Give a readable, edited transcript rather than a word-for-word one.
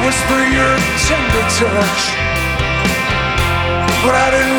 was for your tender touch, but I didn't